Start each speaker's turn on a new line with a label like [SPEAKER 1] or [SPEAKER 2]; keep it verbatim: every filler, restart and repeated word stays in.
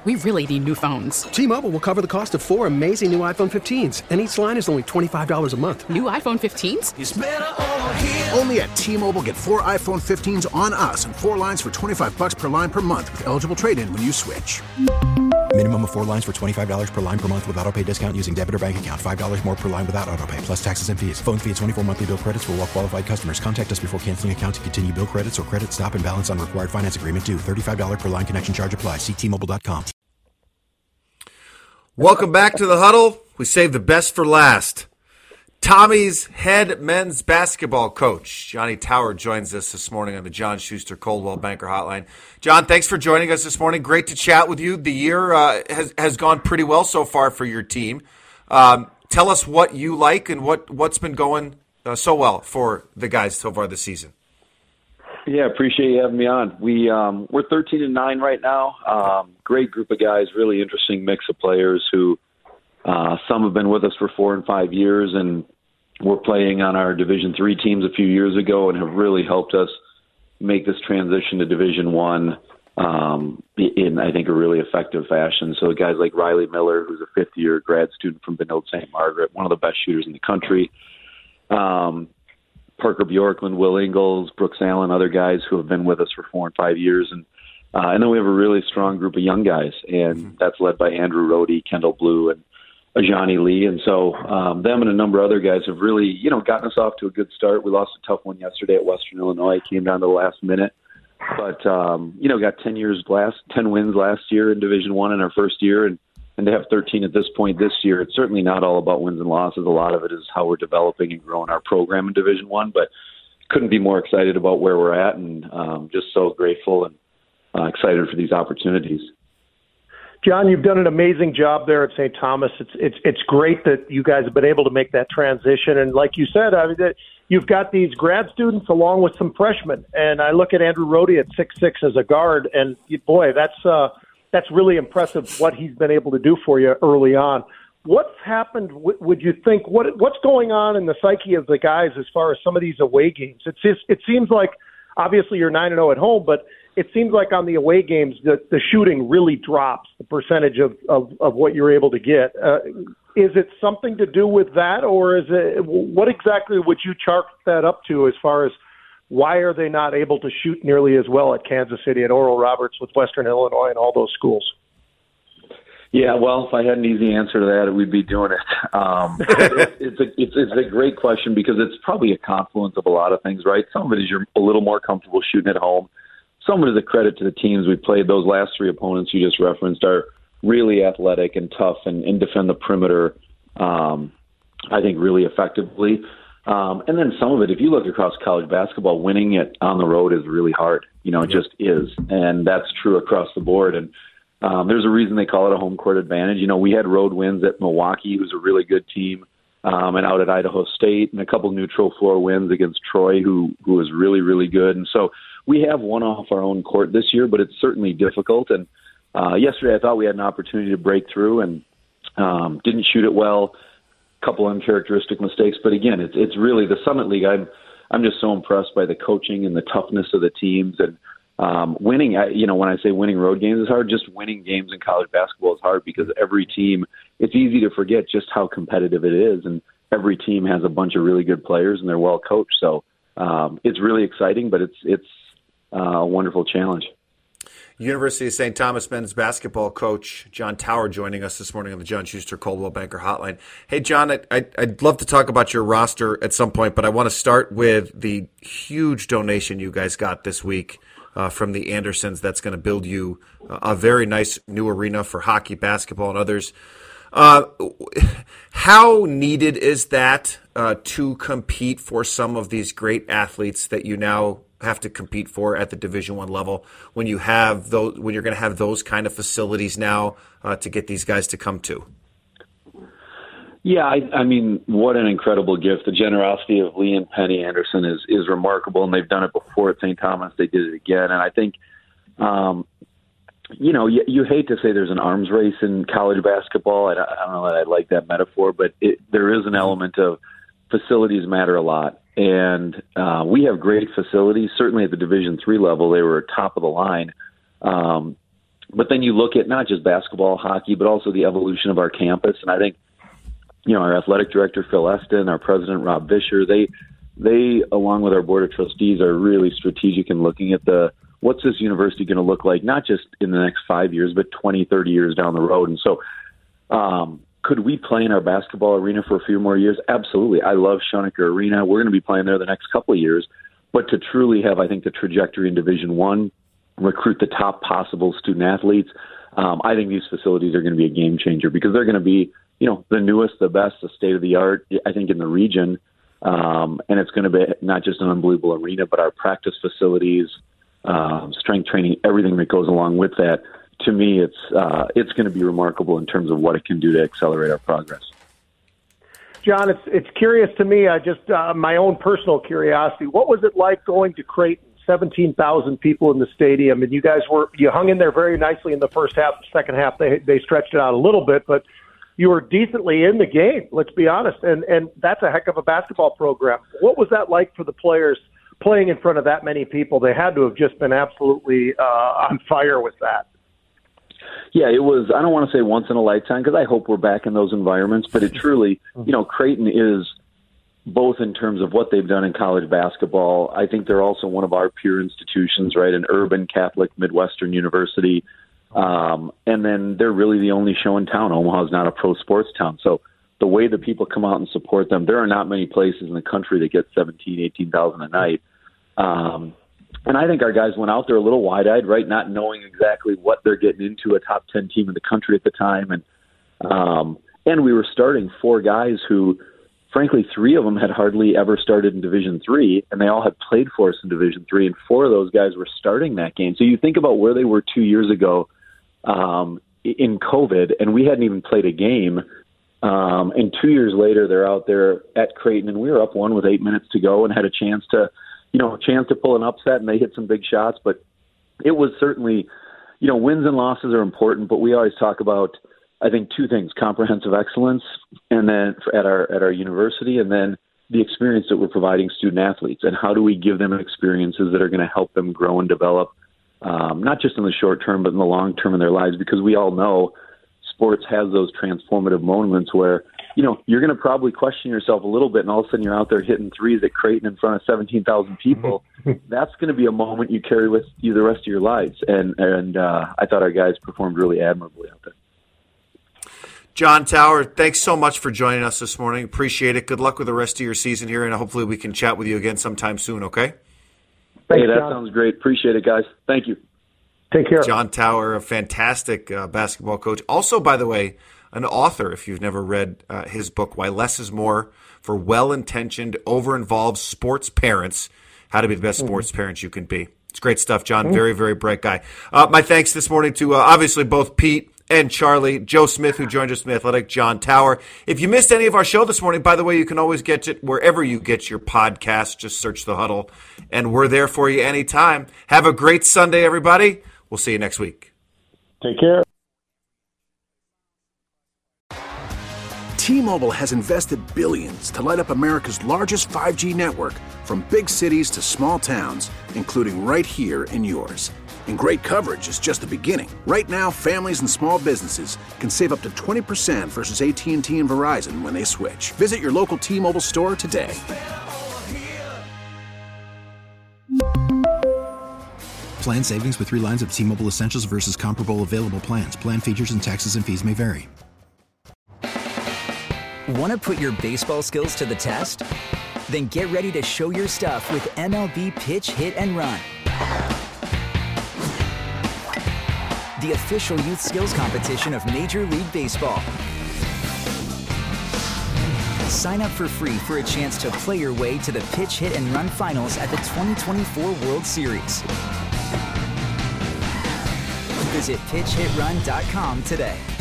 [SPEAKER 1] we really need new phones.
[SPEAKER 2] T-Mobile will cover the cost of four amazing new iPhone fifteens, and each line is only twenty-five dollars a month.
[SPEAKER 1] New iPhone fifteens?
[SPEAKER 3] It's better over here.
[SPEAKER 4] Only at T-Mobile, get four iPhone fifteens on us and four lines for twenty-five dollars per line per month with eligible trade-in when you switch.
[SPEAKER 5] Minimum of four lines for twenty-five dollars per line per month with autopay discount using debit or bank account. five dollars more per line without autopay, plus taxes and fees. Phone fee at twenty-four monthly bill credits for well-qualified customers. Contact us before canceling account to continue bill credits or credit stop and balance on required finance agreement due. thirty-five dollars per line connection charge applies. See T Mobile dot com.
[SPEAKER 6] Welcome back to the Huddle. We saved the best for last. Tommy's head men's basketball coach, Johnny Tower, joins us this morning on the John Schuster Coldwell Banker Hotline. John, thanks for joining us this morning. Great to chat with you. The year uh, has has gone pretty well so far for your team. Um, tell us what you like and what, what's been going uh, so well for the guys so far this season.
[SPEAKER 7] Yeah, appreciate you having me on. We um, we're thirteen and nine right now. Um, great group of guys, really interesting mix of players who uh, some have been with us for four and five years, and were playing on our Division three teams a few years ago, and have really helped us make this transition to Division One um, in I think a really effective fashion. So guys like Riley Miller, who's a fifth year grad student from Benilde Saint Margaret, one of the best shooters in the country. Um, Parker Bjorklund, Will Ingles, Brooks Allen, other guys who have been with us for four and five years. And uh, and then we have a really strong group of young guys, and mm-hmm. that's led by Andrew Rohde, Kendall Blue, and Ajani Lee. And so um, them and a number of other guys have really, you know, gotten us off to a good start. We lost a tough one yesterday at Western Illinois. It came down to the last minute. But, um, you know, got ten years last, ten wins last year in Division One in our first year, and And to have thirteen at this point this year, it's certainly not all about wins and losses. A lot of it is how we're developing and growing our program in Division One. But couldn't be more excited about where we're at, and um, just so grateful and uh, excited for these opportunities.
[SPEAKER 8] John, you've done an amazing job there at Saint Thomas. It's it's it's great that you guys have been able to make that transition. And like you said, I mean, that you've got these grad students along with some freshmen. And I look at Andrew Rohde at six foot six as a guard, and boy, that's uh, that's really impressive what he's been able to do for you early on. What's happened, would you think, what what's going on in the psyche of the guys as far as some of these away games? It's just, it seems like, obviously you're nine and oh at home, but it seems like on the away games the, the shooting really drops, the percentage of, of, of what you're able to get. Uh, is it something to do with that, or is it, what exactly would you chalk that up to as far as why are they not able to shoot nearly as well at Kansas City and Oral Roberts with Western Illinois and all those schools?
[SPEAKER 7] Yeah, well, if I had an easy answer to that, we'd be doing it. Um, it it's, a, it's, it's a great question because it's probably a confluence of a lot of things, right? Some of it is you're a little more comfortable shooting at home. Some of it is a credit to the teams we played. Those last three opponents you just referenced are really athletic and tough and, and defend the perimeter, um, I think, really effectively. Um, and then some of it, if you look across college basketball, winning it on the road is really hard. You know, it just is. And that's true across the board. And Um, there's a reason they call it a home court advantage. You know, we had road wins at Milwaukee, who's a really good team, um, and out at Idaho State, and a couple neutral floor wins against Troy, who who was really, really good. And so we have won off our own court this year, but it's certainly difficult. And uh, yesterday I thought we had an opportunity to break through and um, didn't shoot it well, a couple uncharacteristic mistakes. But again, it's it's really the Summit League. I'm I'm just so impressed by the coaching and the toughness of the teams, and Um, winning, you know, when I say winning road games is hard, just winning games in college basketball is hard because every team, it's easy to forget just how competitive it is. And every team has a bunch of really good players and they're well coached. So um, it's really exciting, but it's, it's uh, a wonderful challenge.
[SPEAKER 6] University of Saint Thomas men's basketball coach John Tower joining us this morning on the John Schuster Coldwell Banker Hotline. Hey, John, I'd, I'd love to talk about your roster at some point, but I want to start with the huge donation you guys got this week Uh, from the Andersons. That's going to build you a very nice new arena for hockey, basketball, and others. Uh, how needed is that uh, to compete for some of these great athletes that you now have to compete for at the Division One level when you have those, when you're going to have those kind of facilities now uh, to get these guys to come to?
[SPEAKER 7] Yeah, I, I mean, what an incredible gift. The generosity of Lee and Penny Anderson is is remarkable, and they've done it before at Saint Thomas. They did it again. And I think, um, you know, you, you hate to say there's an arms race in college basketball. I, I don't know that I like that metaphor, but it, there is an element of facilities matter a lot. And uh, we have great facilities. Certainly at the Division three level, they were top of the line. Um, But then you look at not just basketball, hockey, but also the evolution of our campus. And I think, you know, our athletic director, Phil Eston, our president, Rob Vischer, they, they, along with our board of trustees, are really strategic in looking at the, what's this university going to look like, not just in the next five years, but twenty, thirty years down the road. And so, um, could we play in our basketball arena for a few more years? Absolutely. I love Schoenecker Arena. We're going to be playing there the next couple of years. But to truly have, I think, the trajectory in Division One, recruit the top possible student athletes, um, I think these facilities are going to be a game changer because they're going to be, you know, the newest, the best, the state of the art, I think, in the region. Um, and it's going to be not just an unbelievable arena, but our practice facilities, um, strength training, everything that goes along with that. To me, it's uh, it's going to be remarkable in terms of what it can do to accelerate our progress.
[SPEAKER 8] John, it's it's curious to me. I just uh, my own personal curiosity. What was it like going to Creighton? seventeen thousand people in the stadium, and you guys were you hung in there very nicely in the first half. The second half, they they stretched it out a little bit, but you were decently in the game. Let's be honest, and and that's a heck of a basketball program. What was that like for the players playing in front of that many people? They had to have just been absolutely uh, on fire with that.
[SPEAKER 7] Yeah, it was, I don't want to say once in a lifetime because I hope we're back in those environments, but it truly, you know, Creighton is both in terms of what they've done in college basketball. I think they're also one of our peer institutions, right? An urban Catholic Midwestern university. Um, and then they're really the only show in town. Omaha is not a pro sports town. So the way that people come out and support them, there are not many places in the country that get seventeen, eighteen thousand a night. Um, And I think our guys went out there a little wide-eyed, right, not knowing exactly what they're getting into, a top ten team in the country at the time. And um, and we were starting four guys who, frankly, three of them had hardly ever started in Division three, and they all had played for us in Division three, and four of those guys were starting that game. So you think about where they were two years ago um, in COVID, and we hadn't even played a game. Um, and two years later, they're out there at Creighton, and we were up one with eight minutes to go and had a chance to – you know, a chance to pull an upset, and they hit some big shots. But it was certainly, you know, wins and losses are important, but we always talk about, I think, two things: comprehensive excellence, and then at our at our university, and then the experience that we're providing student athletes, and how do we give them experiences that are going to help them grow and develop, um, not just in the short term, but in the long term in their lives, because we all know sports has those transformative moments where, you know, you're going to probably question yourself a little bit, and all of a sudden you're out there hitting threes at Creighton in front of seventeen thousand people. That's going to be a moment you carry with you the rest of your lives. And and uh, I thought our guys performed really admirably out there.
[SPEAKER 6] John Tower, thanks so much for joining us this morning. Appreciate it. Good luck with the rest of your season here, and hopefully we can chat with you again sometime soon, okay?
[SPEAKER 7] Thanks, hey, that John. Sounds great. Appreciate it, guys. Thank you.
[SPEAKER 8] Take care.
[SPEAKER 6] John Tower, a fantastic uh, basketball coach. Also, by the way, an author, if you've never read uh, his book, Why Less is More for Well-Intentioned, Over-Involved Sports Parents, How to Be the Best mm-hmm. Sports Parents You Can Be. It's great stuff, John. Mm-hmm. Very, very bright guy. Uh, my thanks this morning to uh, obviously both Pete and Charlie, Joe Smith, who joined us from The Athletic, John Tower. If you missed any of our show this morning, by the way, you can always get it wherever you get your podcast. Just search The Huddle, and we're there for you anytime. Have a great Sunday, everybody. We'll see you next week.
[SPEAKER 8] Take care.
[SPEAKER 4] T-Mobile has invested billions to light up America's largest five G network, from big cities to small towns, including right here in yours. And great coverage is just the beginning. Right now, families and small businesses can save up to twenty percent versus A T and T and Verizon when they switch. Visit your local T-Mobile store today.
[SPEAKER 5] Plan savings with three lines of T-Mobile Essentials versus comparable available plans. Plan features and taxes and fees may vary.
[SPEAKER 3] Want to put your baseball skills to the test? Then get ready to show your stuff with M L B Pitch, Hit, and Run. The official youth skills competition of Major League Baseball. Sign up for free for a chance to play your way to the Pitch, Hit, and Run finals at the twenty twenty-four World Series. Visit pitch hit run dot com today.